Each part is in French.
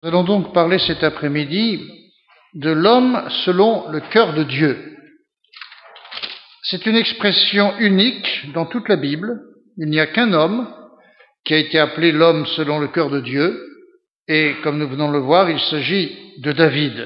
Nous allons donc parler cet après-midi de l'homme selon le cœur de Dieu. C'est une expression unique dans toute la Bible. Il n'y a qu'un homme qui a été appelé l'homme selon le cœur de Dieu, et comme nous venons de le voir, il s'agit de David.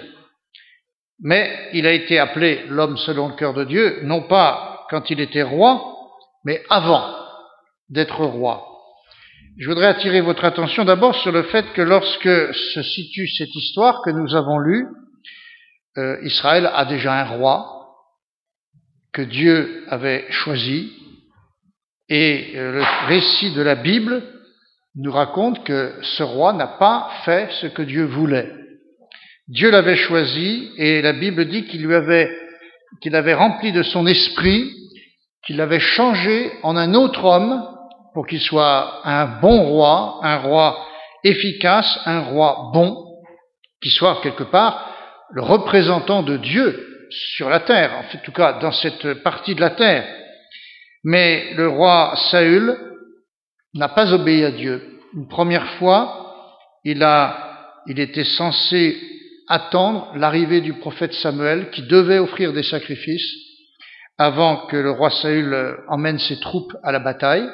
Mais il a été appelé l'homme selon le cœur de Dieu, non pas quand il était roi, mais avant d'être roi. Je voudrais attirer votre attention d'abord sur le fait que lorsque se situe cette histoire que nous avons lue, Israël a déjà un roi que Dieu avait choisi, et le récit de la Bible nous raconte que ce roi n'a pas fait ce que Dieu voulait. Dieu l'avait choisi, et la Bible dit qu'il avait rempli de son esprit, qu'il l'avait changé en un autre homme pour qu'il soit un bon roi, un roi efficace, un roi bon, qui soit quelque part le représentant de Dieu sur la terre, en tout cas dans cette partie de la terre. Mais le roi Saül n'a pas obéi à Dieu. Une première fois, il était censé attendre l'arrivée du prophète Samuel qui devait offrir des sacrifices avant que le roi Saül emmène ses troupes à la bataille.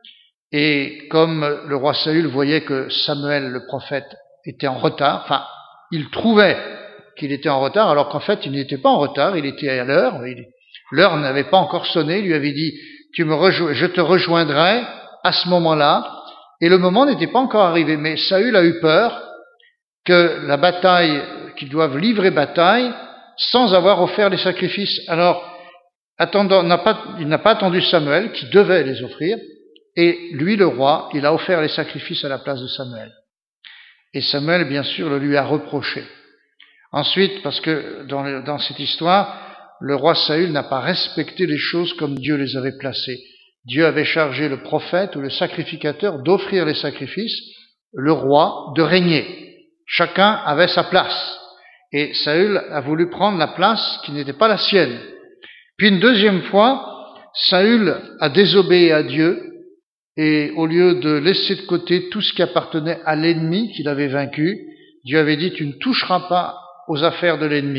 Et comme le roi Saül voyait que Samuel, le prophète, était en retard, il trouvait qu'il était en retard, alors qu'en fait, il n'était pas en retard, il était à l'heure. L'heure n'avait pas encore sonné, il lui avait dit « je te rejoindrai à ce moment-là », et le moment n'était pas encore arrivé. Mais Saül a eu peur que la bataille, qu'ils doivent livrer bataille, sans avoir offert les sacrifices. Alors, il n'a pas attendu Samuel, qui devait les offrir, et lui, le roi, il a offert les sacrifices à la place de Samuel. Et Samuel, bien sûr, le lui a reproché. Ensuite, parce que dans cette histoire, le roi Saül n'a pas respecté les choses comme Dieu les avait placées. Dieu avait chargé le prophète ou le sacrificateur d'offrir les sacrifices, le roi de régner. Chacun avait sa place. Et Saül a voulu prendre la place qui n'était pas la sienne. Puis une deuxième fois, Saül a désobéi à Dieu, et au lieu de laisser de côté tout ce qui appartenait à l'ennemi qu'il avait vaincu, Dieu avait dit « Tu ne toucheras pas aux affaires de l'ennemi ».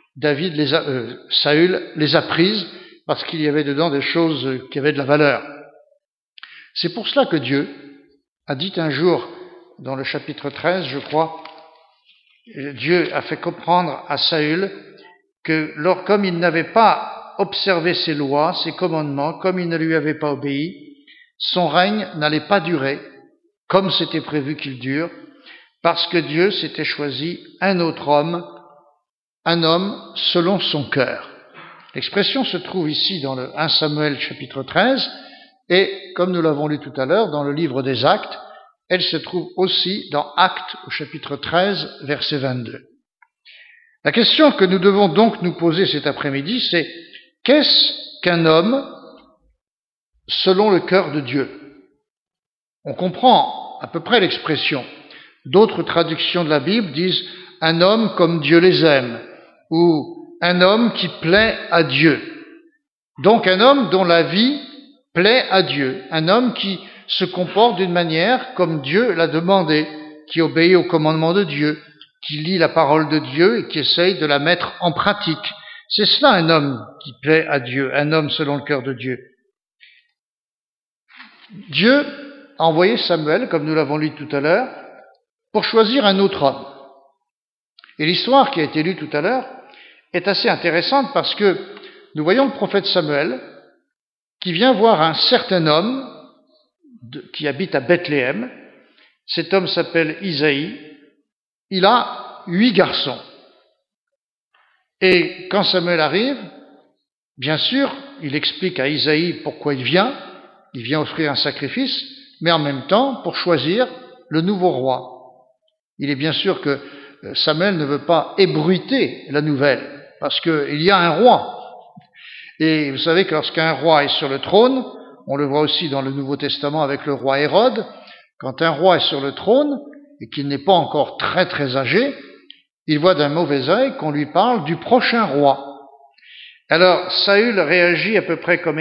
Saül les a prises parce qu'il y avait dedans des choses qui avaient de la valeur. C'est pour cela que Dieu a dit un jour, dans le chapitre 13, je crois, Dieu a fait comprendre à Saül que comme il n'avait pas observé ses lois, ses commandements, comme il ne lui avait pas obéi, son règne n'allait pas durer comme c'était prévu qu'il dure, parce que Dieu s'était choisi un autre homme, un homme selon son cœur. L'expression se trouve ici dans le 1 Samuel chapitre 13, et comme nous l'avons lu tout à l'heure, dans le livre des Actes, elle se trouve aussi dans Actes au chapitre 13, verset 22. La question que nous devons donc nous poser cet après-midi, c'est qu'est-ce qu'un homme selon le cœur de Dieu? On comprend à peu près l'expression. D'autres traductions de la Bible disent « un homme comme Dieu les aime » ou « un homme qui plaît à Dieu ». Donc un homme dont la vie plaît à Dieu, un homme qui se comporte d'une manière comme Dieu l'a demandé, qui obéit au commandement de Dieu, qui lit la parole de Dieu et qui essaye de la mettre en pratique. C'est cela un homme qui plaît à Dieu, un homme selon le cœur de Dieu. Dieu a envoyé Samuel, comme nous l'avons lu tout à l'heure, pour choisir un autre homme. Et l'histoire qui a été lue tout à l'heure est assez intéressante parce que nous voyons le prophète Samuel qui vient voir un certain homme qui habite à Bethléem. Cet homme s'appelle Isaïe. Il a 8 garçons. Et quand Samuel arrive, bien sûr, il explique à Isaïe pourquoi il vient offrir un sacrifice, mais en même temps pour choisir le nouveau roi. Il est bien sûr que Samuel ne veut pas ébruiter la nouvelle, parce qu'il y a un roi. Et vous savez que lorsqu'un roi est sur le trône, on le voit aussi dans le Nouveau Testament avec le roi Hérode, quand un roi est sur le trône et qu'il n'est pas encore très très âgé, il voit d'un mauvais œil qu'on lui parle du prochain roi. Alors Saül réagit à peu près comme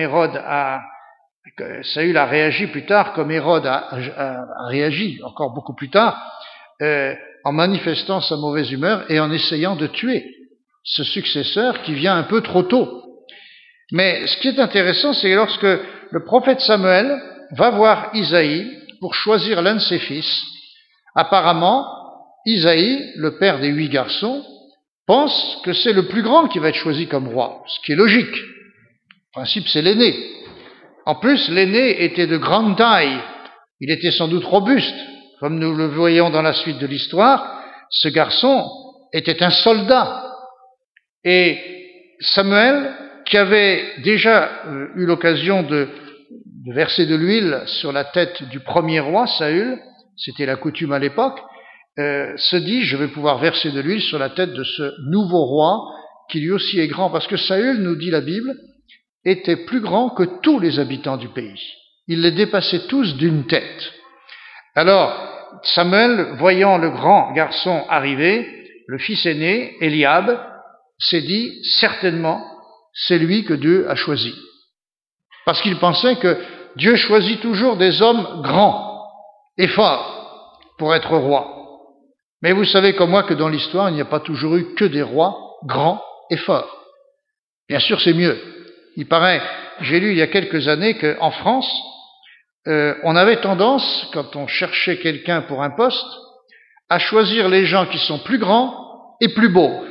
Saül a réagi plus tard comme Hérode a réagi encore beaucoup plus tard, en manifestant sa mauvaise humeur et en essayant de tuer ce successeur qui vient un peu trop tôt. Mais ce qui est intéressant, c'est lorsque le prophète Samuel va voir Isaïe pour choisir l'un de ses fils, apparemment, Isaïe, le père des 8 garçons, pense que c'est le plus grand qui va être choisi comme roi, ce qui est logique. En principe, c'est l'aîné. En plus, l'aîné était de grande taille. Il était sans doute robuste. Comme nous le voyons dans la suite de l'histoire, ce garçon était un soldat. Et Samuel, qui avait déjà eu l'occasion de verser de l'huile sur la tête du premier roi, Saül, c'était la coutume à l'époque, se dit, je vais pouvoir verser de l'huile sur la tête de ce nouveau roi, qui lui aussi est grand, parce que Saül, nous dit la Bible, était plus grand que tous les habitants du pays. Il les dépassait tous d'une tête. Alors, Samuel, voyant le grand garçon arriver, le fils aîné, Eliab, s'est dit, certainement, c'est lui que Dieu a choisi. Parce qu'il pensait que Dieu choisit toujours des hommes grands et forts pour être roi. Mais vous savez comme moi que dans l'histoire, il n'y a pas toujours eu que des rois grands et forts. Bien sûr, c'est mieux. Il paraît, j'ai lu il y a quelques années qu'en France, on avait tendance, quand on cherchait quelqu'un pour un poste, à choisir les gens qui sont plus grands et plus beaux.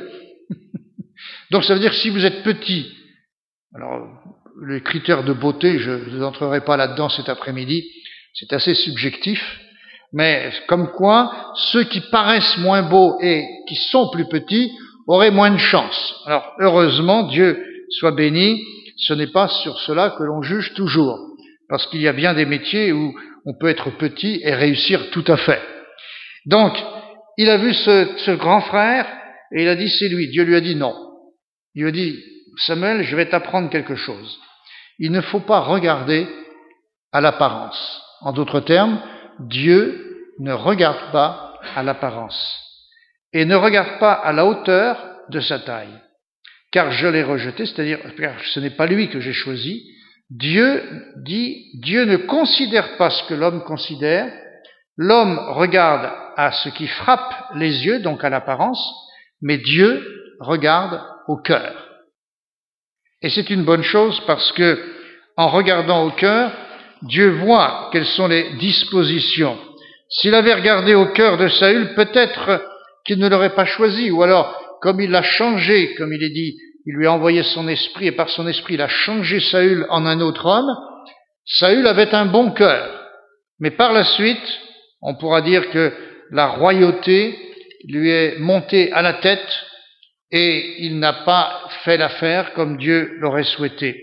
Donc ça veut dire que si vous êtes petit, alors les critères de beauté, je n'entrerai pas là-dedans cet après-midi, c'est assez subjectif, mais comme quoi ceux qui paraissent moins beaux et qui sont plus petits auraient moins de chance. Alors heureusement, Dieu soit béni, ce n'est pas sur cela que l'on juge toujours, parce qu'il y a bien des métiers où on peut être petit et réussir tout à fait. Donc, il a vu ce grand frère et il a dit c'est lui. Dieu lui a dit non. Il lui a dit Samuel, je vais t'apprendre quelque chose. Il ne faut pas regarder à l'apparence. En d'autres termes, Dieu ne regarde pas à l'apparence et ne regarde pas à la hauteur de sa taille. Car je l'ai rejeté, c'est-à-dire car ce n'est pas lui que j'ai choisi. Dieu ne considère pas ce que l'homme considère. L'homme regarde à ce qui frappe les yeux, donc à l'apparence, mais Dieu regarde au cœur. Et c'est une bonne chose parce que, en regardant au cœur, Dieu voit quelles sont les dispositions. S'il avait regardé au cœur de Saül, peut-être qu'il ne l'aurait pas choisi, ou alors, comme il l'a changé, comme il est dit, il lui a envoyé son esprit, et par son esprit, il a changé Saül en un autre homme. Saül avait un bon cœur. Mais par la suite, on pourra dire que la royauté lui est montée à la tête et il n'a pas fait l'affaire comme Dieu l'aurait souhaité.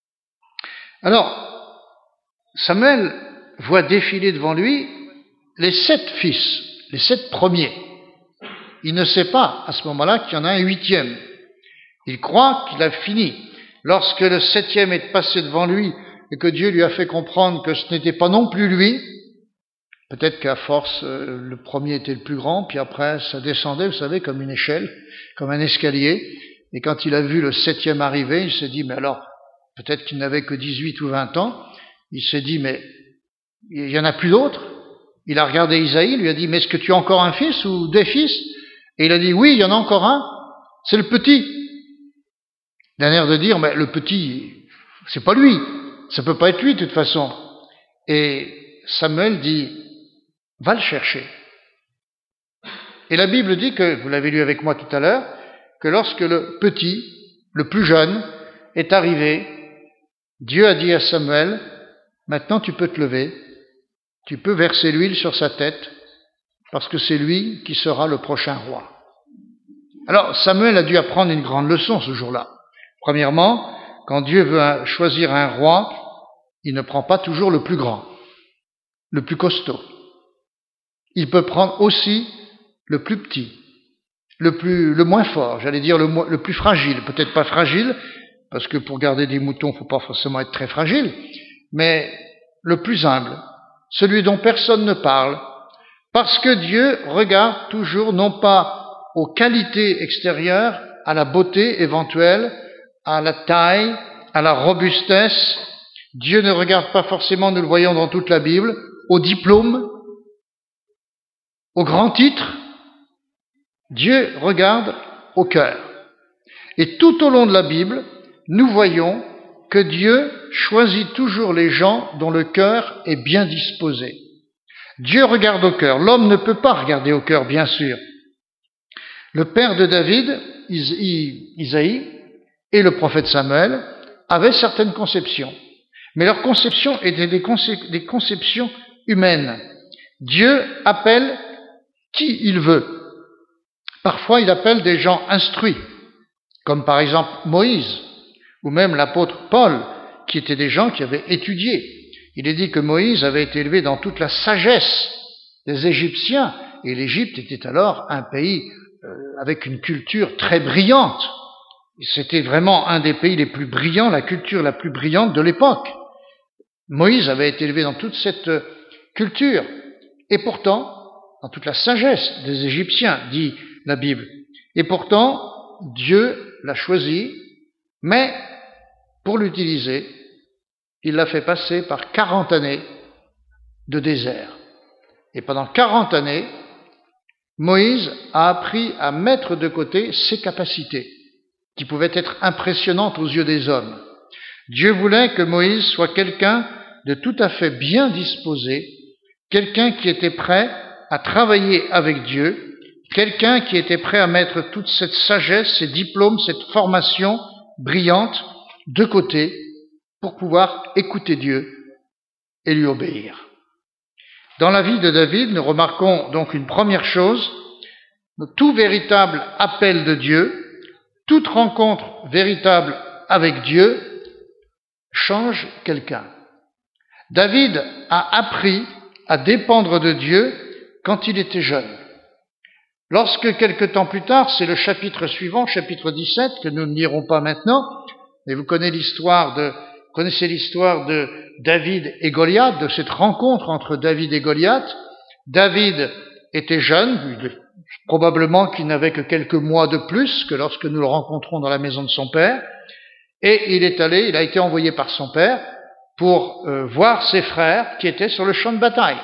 Alors, Samuel voit défiler devant lui les 7 fils, les 7 premiers. Il ne sait pas à ce moment-là qu'il y en a un 8e. Il croit qu'il a fini. Lorsque le 7e est passé devant lui et que Dieu lui a fait comprendre que ce n'était pas non plus lui, peut-être qu'à force, le premier était le plus grand, puis après, ça descendait, vous savez, comme une échelle, comme un escalier. Et quand il a vu le 7e arriver, il s'est dit, mais alors, peut-être qu'il n'avait que 18 ou 20 ans. Il s'est dit, mais il y en a plus d'autres. Il a regardé Isaïe, il lui a dit, mais est-ce que tu as encore un fils ou des fils? Et il a dit, oui, il y en a encore un. C'est le petit. Il a l'air de dire, mais le petit, c'est pas lui. Ça peut pas être lui, de toute façon. Et Samuel dit, va le chercher. Et la Bible dit que, vous l'avez lu avec moi tout à l'heure, que lorsque le petit, le plus jeune, est arrivé, Dieu a dit à Samuel, maintenant tu peux te lever, tu peux verser l'huile sur sa tête, parce que c'est lui qui sera le prochain roi. Alors Samuel a dû apprendre une grande leçon ce jour-là. Premièrement, quand Dieu veut choisir un roi, il ne prend pas toujours le plus grand, le plus costaud. Il peut prendre aussi le plus petit, le moins fort, j'allais dire le plus fragile, peut-être pas fragile, parce que pour garder des moutons, il ne faut pas forcément être très fragile, mais le plus humble, celui dont personne ne parle, parce que Dieu regarde toujours non pas aux qualités extérieures, à la beauté éventuelle, à la taille, à la robustesse. Dieu ne regarde pas forcément, nous le voyons dans toute la Bible, au diplôme, au grand titre, Dieu regarde au cœur. Et tout au long de la Bible, nous voyons que Dieu choisit toujours les gens dont le cœur est bien disposé. Dieu regarde au cœur. L'homme ne peut pas regarder au cœur, bien sûr. Le père de David, Isaïe, et le prophète Samuel avaient certaines conceptions. Mais leurs conceptions étaient des conceptions humaines. Dieu appelle qui il veut. Parfois, il appelle des gens instruits, comme par exemple Moïse, ou même l'apôtre Paul, qui étaient des gens qui avaient étudié. Il est dit que Moïse avait été élevé dans toute la sagesse des Égyptiens, et l'Égypte était alors un pays avec une culture très brillante. C'était vraiment un des pays les plus brillants, la culture la plus brillante de l'époque. Moïse avait été élevé dans toute cette culture, et pourtant, dans toute la sagesse des Égyptiens, dit la Bible. Et pourtant, Dieu l'a choisi, mais pour l'utiliser, il l'a fait passer par 40 années de désert. Et pendant 40 années, Moïse a appris à mettre de côté ses capacités, qui pouvaient être impressionnantes aux yeux des hommes. Dieu voulait que Moïse soit quelqu'un de tout à fait bien disposé, quelqu'un qui était prêt à travailler avec Dieu, quelqu'un qui était prêt à mettre toute cette sagesse, ces diplômes, cette formation brillante de côté pour pouvoir écouter Dieu et lui obéir. Dans la vie de David, nous remarquons donc une première chose, tout véritable appel de Dieu, toute rencontre véritable avec Dieu change quelqu'un. David a appris à dépendre de Dieu quand il était jeune. Lorsque quelque temps plus tard, c'est le chapitre suivant, chapitre 17, que nous ne lirons pas maintenant, mais vous connaissez l'histoire de David et Goliath, de cette rencontre entre David et Goliath. David était jeune, probablement qu'il n'avait que quelques mois de plus que lorsque nous le rencontrons dans la maison de son père, et il a été envoyé par son père pour voir ses frères qui étaient sur le champ de bataille.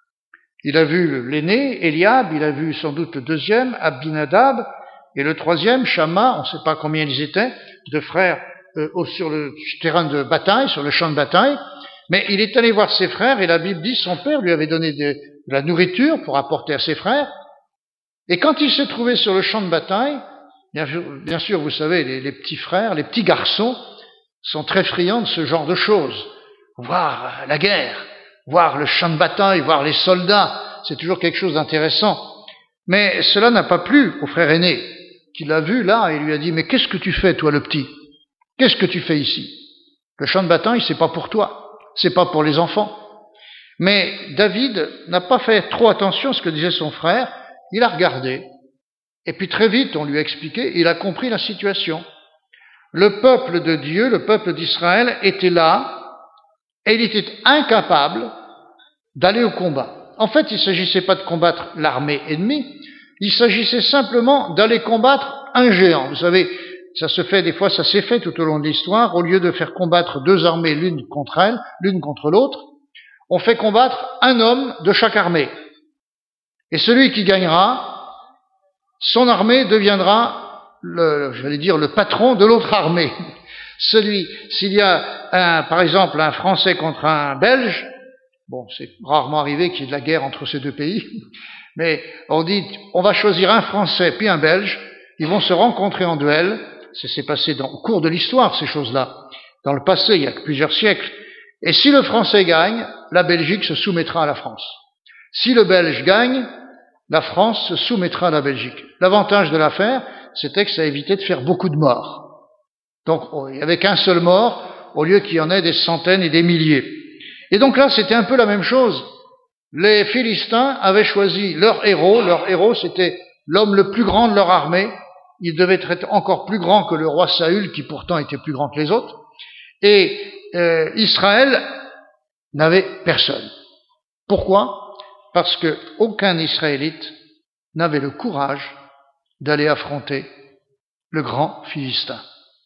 Il a vu l'aîné, Eliab, il a vu sans doute le deuxième, Abinadab, et le troisième, Shama, on ne sait pas combien ils étaient, de frères sur le terrain de bataille, sur le champ de bataille, mais il est allé voir ses frères, et la Bible dit son père lui avait donné de la nourriture pour apporter à ses frères, et quand il s'est trouvé sur le champ de bataille, bien sûr, vous savez, les petits frères, les petits garçons sont très friands de ce genre de choses. Voir la guerre, voir le champ de bataille, voir les soldats, c'est toujours quelque chose d'intéressant. Mais cela n'a pas plu au frère aîné, qui l'a vu là et lui a dit « Mais qu'est-ce que tu fais, toi le petit? Qu'est-ce que tu fais ici? Le champ de bataille, c'est pas pour toi, c'est pas pour les enfants. » Mais David n'a pas fait trop attention à ce que disait son frère, il a regardé. Et puis très vite, on lui a expliqué, il a compris la situation. Le peuple de Dieu, le peuple d'Israël était là, et il était incapable d'aller au combat. En fait, il ne s'agissait pas de combattre l'armée ennemie, il s'agissait simplement d'aller combattre un géant. Vous savez, ça se fait des fois, ça s'est fait tout au long de l'histoire, au lieu de faire combattre deux armées l'une contre l'autre, on fait combattre un homme de chaque armée. Et celui qui gagnera, son armée deviendra le patron de l'autre armée. S'il y a par exemple un Français contre un Belge, bon, c'est rarement arrivé qu'il y ait de la guerre entre ces deux pays, mais on dit, on va choisir un Français puis un Belge, ils vont se rencontrer en duel, c'est passé au cours de l'histoire, ces choses-là. Dans le passé, il y a plusieurs siècles. Et si le Français gagne, la Belgique se soumettra à la France. Si le Belge gagne, la France se soumettra à la Belgique. L'avantage de l'affaire, c'était que ça évitait de faire beaucoup de morts. Donc, il n'y avait qu'un seul mort, au lieu qu'il y en ait des centaines et des milliers. Et donc là, c'était un peu la même chose. Les Philistins avaient choisi leur héros. Leur héros, c'était l'homme le plus grand de leur armée. Il devait être encore plus grand que le roi Saül, qui pourtant était plus grand que les autres. Et Israël n'avait personne. Pourquoi? Parce que aucun Israélite n'avait le courage d'aller affronter le grand Philistin.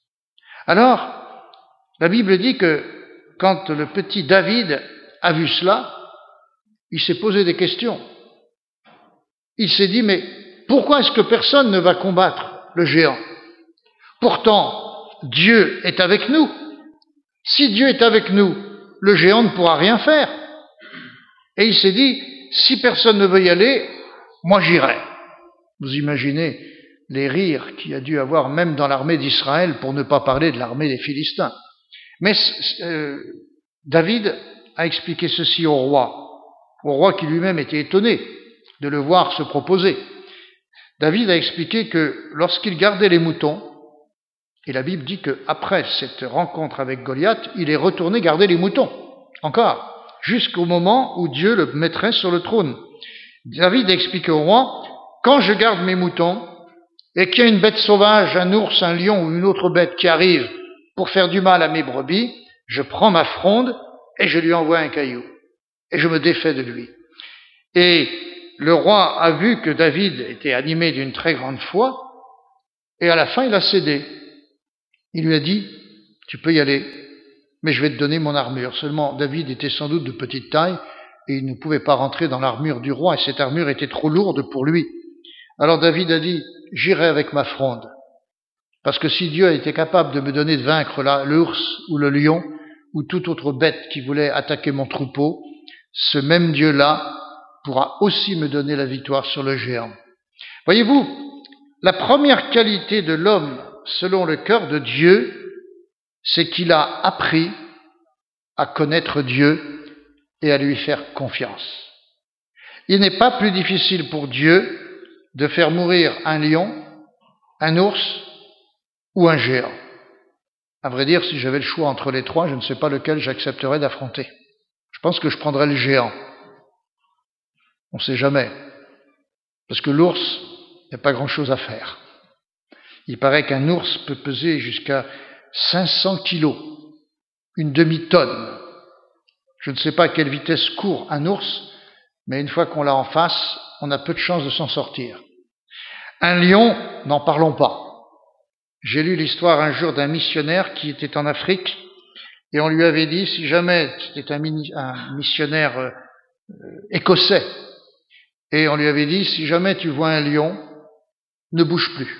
Alors, la Bible dit que quand le petit David a vu cela, il s'est posé des questions. Il s'est dit, mais Pourquoi est-ce que personne ne va combattre le géant? Pourtant, Dieu est avec nous. Si Dieu est avec nous, le géant ne pourra rien faire. Et il s'est dit, si personne ne veut y aller, moi j'irai. Vous imaginez les rires qu'il y a dû avoir même dans l'armée d'Israël, pour ne pas parler de l'armée des Philistins. Mais David a expliqué ceci au roi qui lui-même était étonné de le voir se proposer. David a expliqué que lorsqu'il gardait les moutons, et la Bible dit qu'après cette rencontre avec Goliath, il est retourné garder les moutons, encore, jusqu'au moment où Dieu le mettrait sur le trône. David a expliqué au roi, quand je garde mes moutons, et qu'il y a une bête sauvage, un ours, un lion ou une autre bête qui arrive pour faire du mal à mes brebis, je prends ma fronde et je lui envoie un caillou. Et je me défais de lui. Et le roi a vu que David était animé d'une très grande foi, et à la fin il a cédé. Il lui a dit, tu peux y aller, mais je vais te donner mon armure. Seulement David était sans doute de petite taille, et il ne pouvait pas rentrer dans l'armure du roi, et cette armure était trop lourde pour lui. Alors David a dit, j'irai avec ma fronde. Parce que si Dieu a été capable de me donner de vaincre l'ours ou le lion, ou toute autre bête qui voulait attaquer mon troupeau, ce même Dieu-là pourra aussi me donner la victoire sur le géant. Voyez-vous, la première qualité de l'homme, selon le cœur de Dieu, c'est qu'il a appris à connaître Dieu et à lui faire confiance. Il n'est pas plus difficile pour Dieu de faire mourir un lion, un ours ou un géant. À vrai dire, si j'avais le choix entre les trois, je ne sais pas lequel j'accepterais d'affronter. Je pense que je prendrais le géant. On ne sait jamais. Parce que l'ours, il n'y a pas grand-chose à faire. Il paraît qu'un ours peut peser jusqu'à 500 kilos, une demi-tonne. Je ne sais pas à quelle vitesse court un ours, mais une fois qu'on l'a en face, on a peu de chances de s'en sortir. Un lion, n'en parlons pas. J'ai lu l'histoire un jour d'un missionnaire qui était en Afrique, et on lui avait dit, si jamais c'était un missionnaire écossais, et on lui avait dit, si jamais tu vois un lion, ne bouge plus.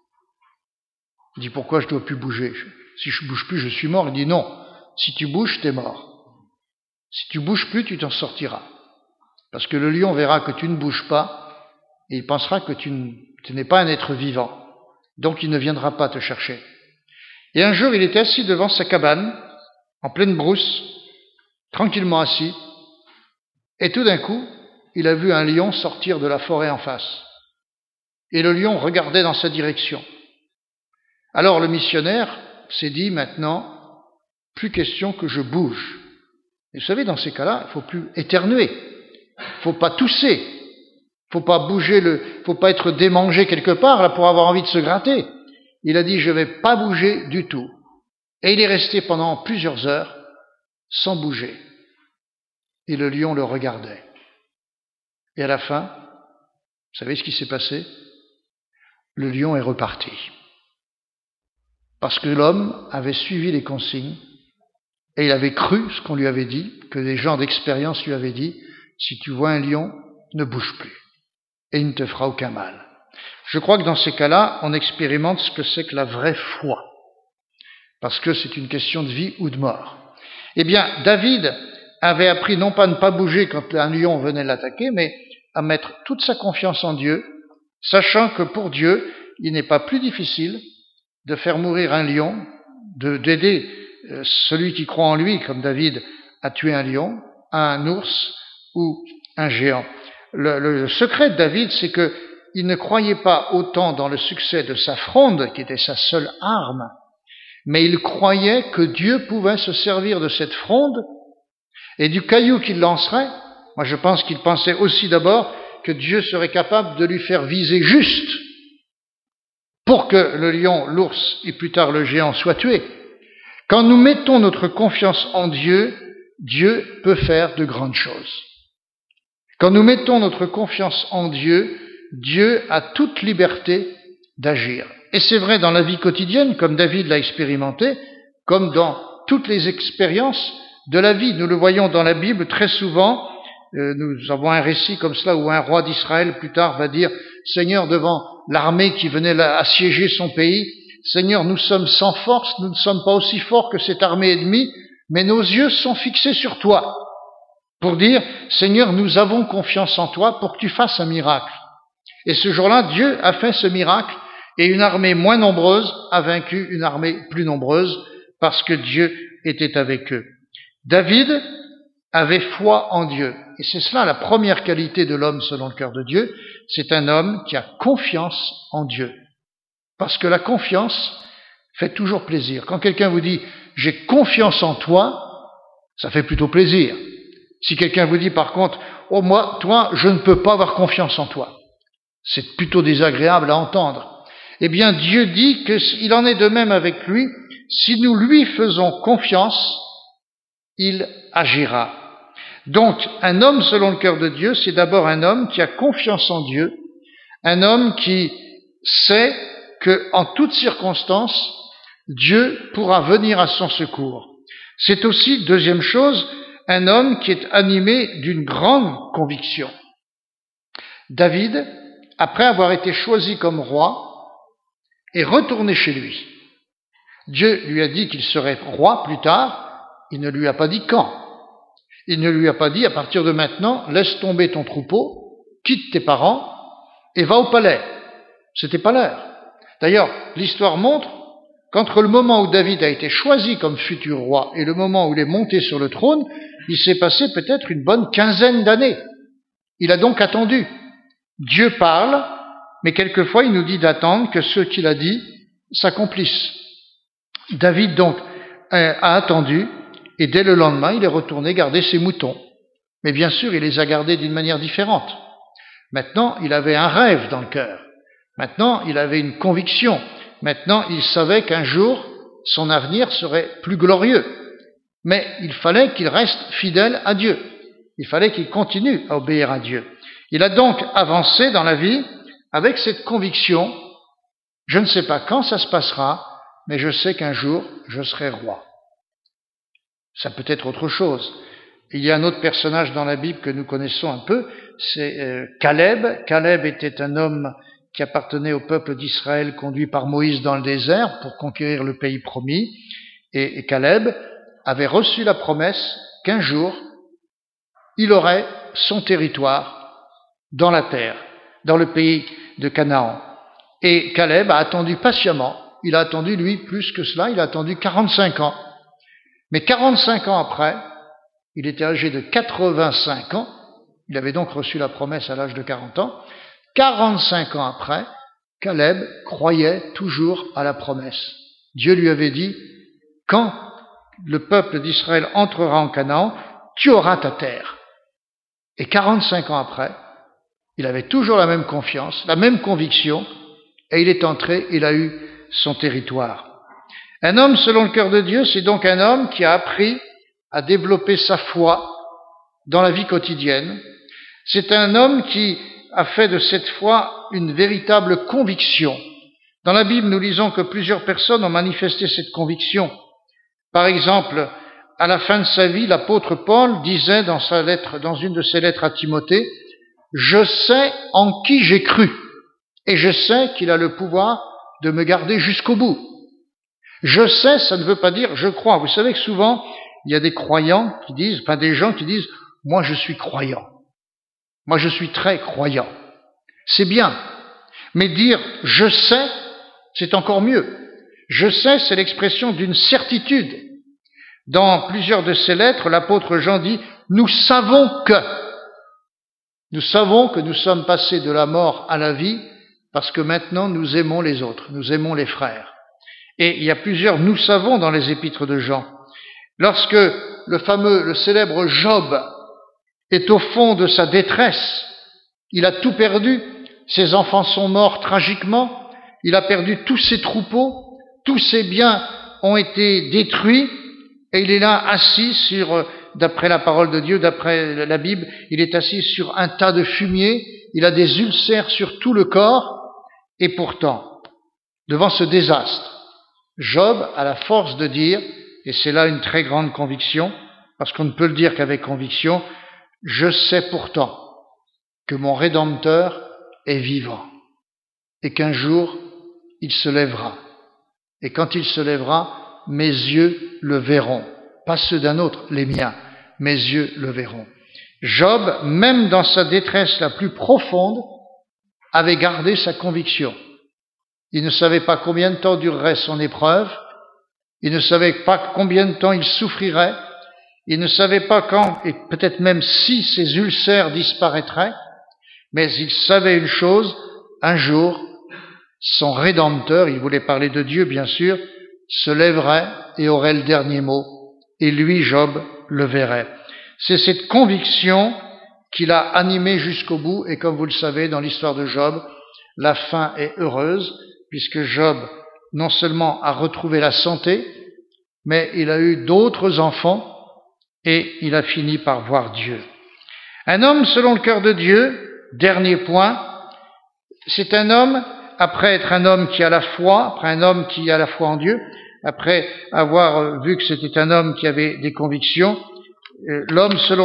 Il dit, pourquoi je dois plus bouger? Si je bouge plus, je suis mort. Il dit, non, si tu bouges, t'es mort. Si tu bouges plus, tu t'en sortiras. Parce que le lion verra que tu ne bouges pas, et il pensera que tu n'es pas un être vivant. Donc il ne viendra pas te chercher. Et un jour, il était assis devant sa cabane, en pleine brousse, tranquillement assis, et tout d'un coup, il a vu un lion sortir de la forêt en face. Et le lion regardait dans sa direction. Alors le missionnaire s'est dit, maintenant, plus question que je bouge. Et vous savez, dans ces cas-là, il ne faut plus éternuer, il ne faut pas tousser, il ne faut pas bouger, il ne faut pas être démangé quelque part là pour avoir envie de se gratter. Il a dit, je ne vais pas bouger du tout. Et il est resté pendant plusieurs heures sans bouger. Et le lion le regardait. Et à la fin, vous savez ce qui s'est passé? Le lion est reparti. Parce que l'homme avait suivi les consignes et il avait cru ce qu'on lui avait dit, que des gens d'expérience lui avaient dit, si tu vois un lion, ne bouge plus et il ne te fera aucun mal. Je crois que dans ces cas-là, on expérimente ce que c'est que la vraie foi, parce que c'est une question de vie ou de mort. Eh bien, David avait appris non pas à ne pas bouger quand un lion venait l'attaquer, mais à mettre toute sa confiance en Dieu, sachant que pour Dieu, il n'est pas plus difficile de faire mourir un lion, d'aider celui qui croit en lui, comme David a tué un lion, un ours ou un géant. Le secret de David, c'est qu'il ne croyait pas autant dans le succès de sa fronde, qui était sa seule arme, mais il croyait que Dieu pouvait se servir de cette fronde et du caillou qu'il lancerait. Moi, je pense qu'il pensait aussi d'abord que Dieu serait capable de lui faire viser juste pour que le lion, l'ours et plus tard le géant soient tués. Quand nous mettons notre confiance en Dieu, Dieu peut faire de grandes choses. Quand nous mettons notre confiance en Dieu, Dieu a toute liberté d'agir. Et c'est vrai dans la vie quotidienne, comme David l'a expérimenté, comme dans toutes les expériences de la vie. Nous le voyons dans la Bible très souvent, nous avons un récit comme cela où un roi d'Israël plus tard va dire « Seigneur, devant l'armée qui venait assiéger son pays, Seigneur, nous sommes sans force, nous ne sommes pas aussi forts que cette armée ennemie, mais nos yeux sont fixés sur toi. » Pour dire « Seigneur, nous avons confiance en toi pour que tu fasses un miracle. » Et ce jour-là, Dieu a fait ce miracle et une armée moins nombreuse a vaincu une armée plus nombreuse parce que Dieu était avec eux. David avait foi en Dieu. Et c'est cela la première qualité de l'homme selon le cœur de Dieu. C'est un homme qui a confiance en Dieu. Parce que la confiance fait toujours plaisir. Quand quelqu'un vous dit « j'ai confiance en toi », ça fait plutôt plaisir. Si quelqu'un vous dit par contre « oh moi, toi, je ne peux pas avoir confiance en toi », c'est plutôt désagréable à entendre. Eh bien, Dieu dit qu'il en est de même avec lui. Si nous lui faisons confiance, il agira. Donc, un homme selon le cœur de Dieu, c'est d'abord un homme qui a confiance en Dieu, un homme qui sait que, en toutes circonstances, Dieu pourra venir à son secours. C'est aussi, deuxième chose, un homme qui est animé d'une grande conviction. David, après avoir été choisi comme roi, est retourné chez lui. Dieu lui a dit qu'il serait roi plus tard, il ne lui a pas dit quand. Il ne lui a pas dit, à partir de maintenant, laisse tomber ton troupeau, quitte tes parents et va au palais. C'était pas l'heure. D'ailleurs, l'histoire montre qu'entre le moment où David a été choisi comme futur roi et le moment où il est monté sur le trône, il s'est passé peut-être une bonne quinzaine d'années. Il a donc attendu. Dieu parle, mais quelquefois il nous dit d'attendre que ce qu'il a dit s'accomplisse. David donc a attendu, et dès le lendemain, il est retourné garder ses moutons. Mais bien sûr, il les a gardés d'une manière différente. Maintenant, il avait un rêve dans le cœur. Maintenant, il avait une conviction. Maintenant, il savait qu'un jour, son avenir serait plus glorieux. Mais il fallait qu'il reste fidèle à Dieu. Il fallait qu'il continue à obéir à Dieu. Il a donc avancé dans la vie avec cette conviction, je ne sais pas quand ça se passera, mais je sais qu'un jour, je serai roi. Ça peut être autre chose. Il y a un autre personnage dans la Bible que nous connaissons un peu, c'est Caleb. Caleb était un homme qui appartenait au peuple d'Israël conduit par Moïse dans le désert pour conquérir le pays promis. Et Caleb avait reçu la promesse qu'un jour, il aurait son territoire dans la terre, dans le pays de Canaan. Et Caleb a attendu patiemment. Il a attendu, lui, plus que cela, il a attendu 45 ans. Mais 45 ans après, il était âgé de 85 ans, il avait donc reçu la promesse à l'âge de 40 ans, 45 ans après, Caleb croyait toujours à la promesse. Dieu lui avait dit, quand le peuple d'Israël entrera en Canaan, tu auras ta terre. Et 45 ans après, il avait toujours la même confiance, la même conviction, et il est entré, il a eu son territoire. Un homme selon le cœur de Dieu, c'est donc un homme qui a appris à développer sa foi dans la vie quotidienne. C'est un homme qui a fait de cette foi une véritable conviction. Dans la Bible, nous lisons que plusieurs personnes ont manifesté cette conviction. Par exemple, à la fin de sa vie, l'apôtre Paul disait dans une de ses lettres à Timothée, « Je sais en qui j'ai cru, et je sais qu'il a le pouvoir de me garder jusqu'au bout. » Je sais, ça ne veut pas dire je crois. Vous savez que souvent, il y a des croyants qui disent, enfin des gens qui disent, moi je suis croyant. Moi je suis très croyant. C'est bien. Mais dire je sais, c'est encore mieux. Je sais, c'est l'expression d'une certitude. Dans plusieurs de ses lettres, l'apôtre Jean dit, nous savons que nous sommes passés de la mort à la vie parce que maintenant nous aimons les autres, nous aimons les frères. Et il y a plusieurs nous savons dans les épîtres de Jean. Lorsque le célèbre Job est au fond de sa détresse, il a tout perdu, ses enfants sont morts tragiquement, il a perdu tous ses troupeaux, tous ses biens ont été détruits, et il est là assis sur, d'après la parole de Dieu, d'après la Bible, il est assis sur un tas de fumier, il a des ulcères sur tout le corps, et pourtant, devant ce désastre, Job a la force de dire, et c'est là une très grande conviction, parce qu'on ne peut le dire qu'avec conviction, je sais pourtant que mon Rédempteur est vivant et qu'un jour il se lèvera. Et quand il se lèvera, mes yeux le verront. Pas ceux d'un autre, les miens. Mes yeux le verront. Job, même dans sa détresse la plus profonde, avait gardé sa conviction. Il ne savait pas combien de temps durerait son épreuve. Il ne savait pas combien de temps il souffrirait. Il ne savait pas quand, et peut-être même si ses ulcères disparaîtraient. Mais il savait une chose, un jour, son Rédempteur, il voulait parler de Dieu bien sûr, se lèverait et aurait le dernier mot. Et lui, Job, le verrait. C'est cette conviction qui l'a animé jusqu'au bout. Et comme vous le savez, dans l'histoire de Job, la fin est heureuse, puisque Job, non seulement a retrouvé la santé, mais il a eu d'autres enfants et il a fini par voir Dieu. Un homme selon le cœur de Dieu, dernier point, c'est un homme, après être un homme qui a la foi, après un homme qui a la foi en Dieu, après avoir vu que c'était un homme qui avait des convictions, l'homme selon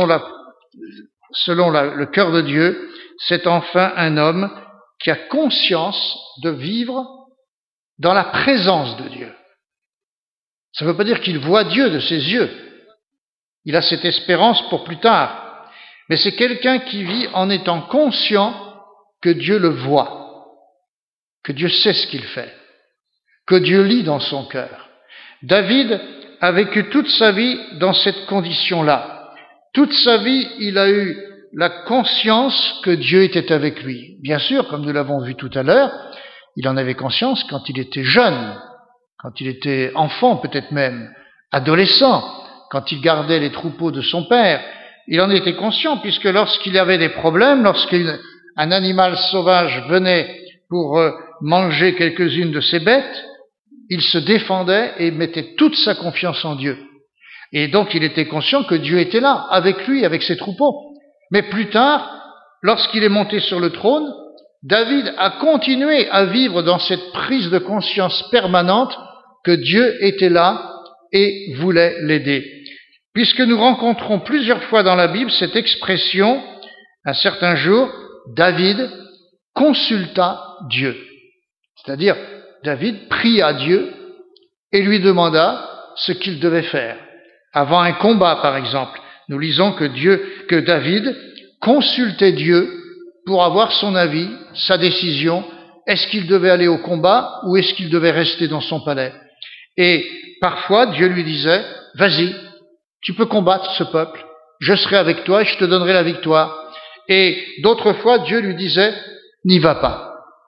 le cœur de Dieu, c'est enfin un homme qui a conscience de vivre dans la présence de Dieu. Ça ne veut pas dire qu'il voit Dieu de ses yeux. Il a cette espérance pour plus tard. Mais c'est quelqu'un qui vit en étant conscient que Dieu le voit, que Dieu sait ce qu'il fait, que Dieu lit dans son cœur. David a vécu toute sa vie dans cette condition-là. Toute sa vie, il a eu la conscience que Dieu était avec lui. Bien sûr, comme nous l'avons vu tout à l'heure, il en avait conscience quand il était jeune, quand il était enfant peut-être même, adolescent, quand il gardait les troupeaux de son père. Il en était conscient puisque lorsqu'il y avait des problèmes, lorsqu'un animal sauvage venait pour manger quelques-unes de ses bêtes, il se défendait et mettait toute sa confiance en Dieu. Et donc il était conscient que Dieu était là, avec lui, avec ses troupeaux. Mais plus tard, lorsqu'il est monté sur le trône, David a continué à vivre dans cette prise de conscience permanente que Dieu était là et voulait l'aider. Puisque nous rencontrons plusieurs fois dans la Bible cette expression, un certain jour, David consulta Dieu. C'est-à-dire, David pria Dieu et lui demanda ce qu'il devait faire. Avant un combat, par exemple, nous lisons que David consultait Dieu pour avoir son avis, sa décision. Est-ce qu'il devait aller au combat ou est-ce qu'il devait rester dans son palais? Et parfois, Dieu lui disait, vas-y, tu peux combattre ce peuple, je serai avec toi et je te donnerai la victoire. Et d'autres fois, Dieu lui disait, n'y va pas.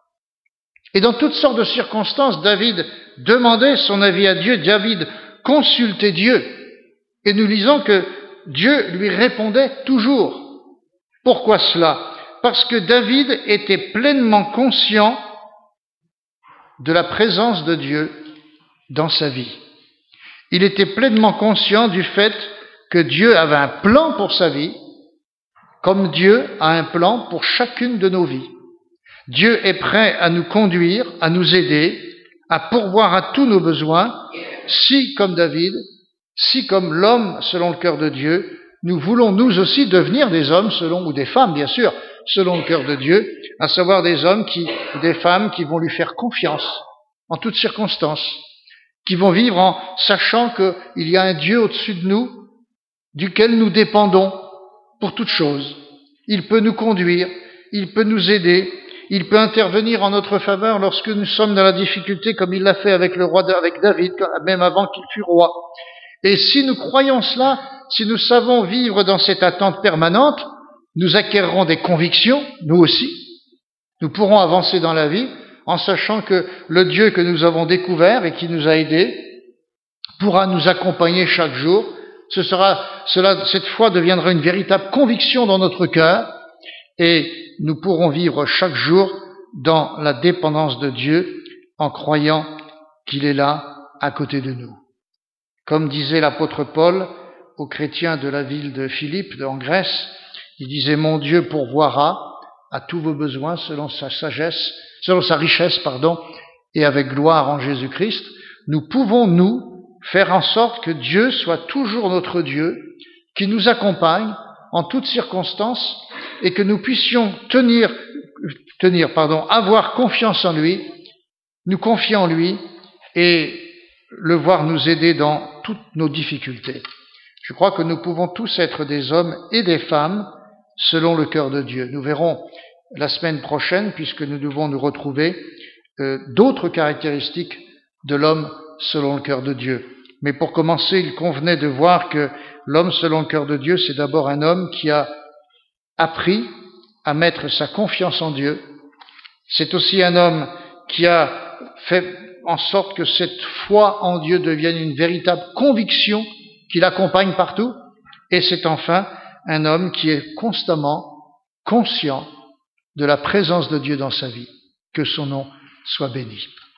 Et dans toutes sortes de circonstances, David demandait son avis à Dieu, David consultait Dieu. Et nous lisons que Dieu lui répondait toujours. Pourquoi cela? Parce que David était pleinement conscient de la présence de Dieu dans sa vie. Il était pleinement conscient du fait que Dieu avait un plan pour sa vie, comme Dieu a un plan pour chacune de nos vies. Dieu est prêt à nous conduire, à nous aider, à pourvoir à tous nos besoins, si, comme David, si, comme l'homme selon le cœur de Dieu, nous voulons nous aussi devenir des hommes ou des femmes, bien sûr, selon le cœur de Dieu, à savoir des hommes ou des femmes qui vont lui faire confiance en toutes circonstances, qui vont vivre en sachant qu'il y a un Dieu au-dessus de nous, duquel nous dépendons pour toutes choses. Il peut nous conduire, il peut nous aider, il peut intervenir en notre faveur lorsque nous sommes dans la difficulté, comme il l'a fait avec avec David, même avant qu'il fût roi. Et si nous croyons cela, si nous savons vivre dans cette attente permanente, nous acquerrons des convictions, nous aussi. Nous pourrons avancer dans la vie en sachant que le Dieu que nous avons découvert et qui nous a aidés pourra nous accompagner chaque jour. Cette foi deviendra une véritable conviction dans notre cœur et nous pourrons vivre chaque jour dans la dépendance de Dieu en croyant qu'il est là à côté de nous. Comme disait l'apôtre Paul aux chrétiens de la ville de Philippe, en Grèce, il disait « Mon Dieu pourvoira à tous vos besoins selon sa richesse, et avec gloire en Jésus-Christ. » Nous pouvons, nous, faire en sorte que Dieu soit toujours notre Dieu, qui nous accompagne en toutes circonstances et que nous puissions avoir confiance en lui, nous confier en lui et le voir nous aider dans toutes nos difficultés. Je crois que nous pouvons tous être des hommes et des femmes selon le cœur de Dieu. Nous verrons la semaine prochaine, puisque nous devons nous retrouver, d'autres caractéristiques de l'homme selon le cœur de Dieu. Mais pour commencer, il convenait de voir que l'homme selon le cœur de Dieu, c'est d'abord un homme qui a appris à mettre sa confiance en Dieu. C'est aussi un homme qui a fait en sorte que cette foi en Dieu devienne une véritable conviction qui l'accompagne partout. Et c'est enfin un homme qui est constamment conscient de la présence de Dieu dans sa vie. Que son nom soit béni.